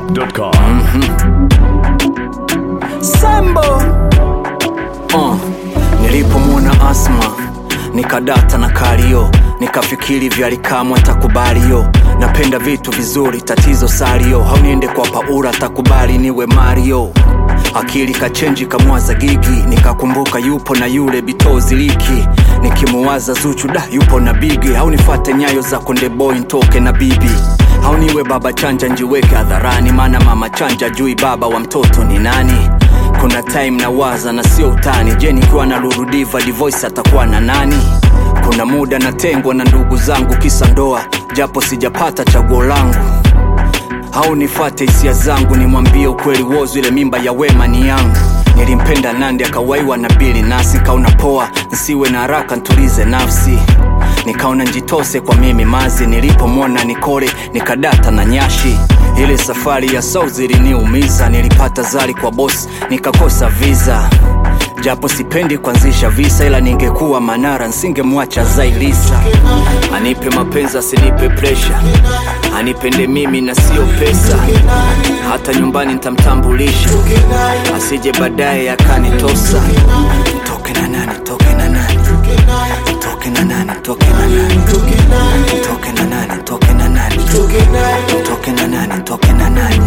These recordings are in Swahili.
SugarShop.com. Sambo nilipomwona Asma nikadata na kalio, nikafikiri vyalikamwe takubali yo. Napenda vitu vizuri, tatizo salio, hauniende kwa paura takubali niwe Mario. Akili kachenji kamwaza Gigi, nikakumbuka yupo na yule Bitozi Liki. Nikimuwaza Zuchu da yupo na Bigi, haunifate nyayo za Konde Boy ntoke na bibi. Hauniwe baba chanja njiweke hadharani, maana mama chanja jui baba wa mtoto ni nani. Kuna time na waza na sio utani, je nikiwa na Lulu Diva Divoice atakuwa na nani. Kuna muda natengwa na ndugu zangu kisa ndoa, japo sijapata chaguo langu. Haunifate hisia zangu, nimwambie ukweli wozu ile mimba ya Wema ni yangu. Nilimpenda Nandi akawaiwa na Billy Nasi, kaona poa nsiwe na haraka ntulize nafsi. Nikaona njitose kwa mimi mazi, nilipomwona Nikole nikadata na Nyashi. Ile safari ya South iliniumiza, nilipata zali kwa boss nikakosa visa. Japo sipendi kuanzisha visa, ila ningekuwa Manara nsingemwacha Zailisa. Anipe mapenzi asinipe pressure, anipende mimi na sio pesa. Hata nyumbani nitamtambulisha, asije baadaye akanitosa. Toke na nani, toke na nani, toke na nani, toke na nani, toke na nani, toke na nani, toke na nani, toke na nani.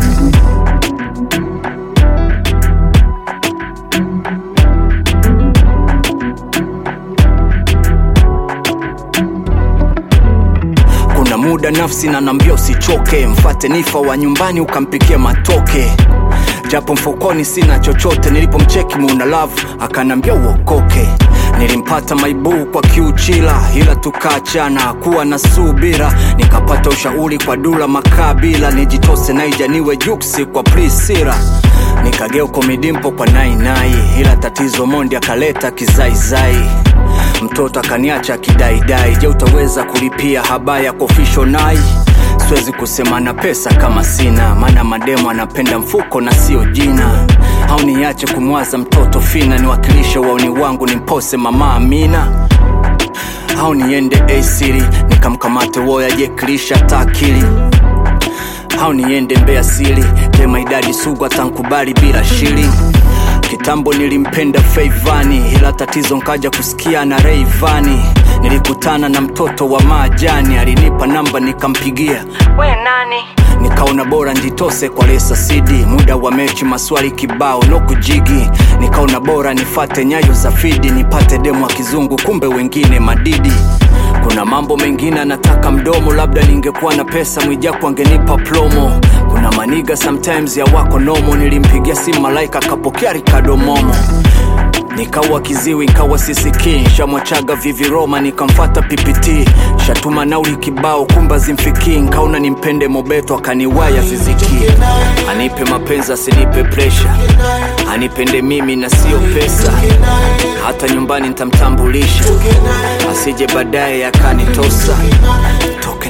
Kuna muda nafsi na nambia usichoke, mfate Nifa wa nyumbani ukampikia matoke. Japo mfukoni sina chochote, nilipomcheki Muna Love akanambia uokoke. Nilimpata Maibu kwa kiuchila, ila tukaachana kuwa na subira. Nikapata ushauri kwa Dula Makabila, nijitose Naija niwe Juksi kwa Priscilla. Nikageo komidimpo kwa Nainai, ila tatizo Mondi akaleta kizaizai. Mtoto akaniacha kidaidai, je utaweza kulipia habaya kwa official nai. Siwezi kusema na pesa kama sina, maana mademo anapenda mfuko na sio jina. Hauniache kumwaza mtoto Fina, niwakilishe wauni wangu nimpose mama Amina. Hauniende A-City nikamkamate Woya Jeklisha takili. Hauniende Mbeya City tema idadi Sugu atankubali bila shili. Kitambo nilimpenda Feivani, ila tatizo nkaja kusikia na Rayvanny. Nilikutana na mtoto wa Majani, alinipa namba nikampigia, we nani? Nikaona bora njitose kwa Lesa Sidi, muda wa mechi maswali kibao no kujigi. Nikaona bora nifate nyayo za Fidi, nipate demo wa kizungu kumbe wengine madidi. Kuna mambo mengine nataka mdomo, labda ningekuwa na pesa Mwijaku angenipa promo. Kuna maniga sometimes ya wako nomo, nilimpigia simu Malaika kapokea Ricardo Momo. Nikawa kiziwi nikawa sisiki, shamwachaga Vivi Roma nikamfata PPT. Shatuma nauli kibao kumba zimfiki, nkaona nimpende Mobeto akaniwaya ziziki. Anipe mapenzi asinipe pressure, anipende mimi na sio pesa. Hata nyumbani nitamtambulisha, asije baadaye akanitosa.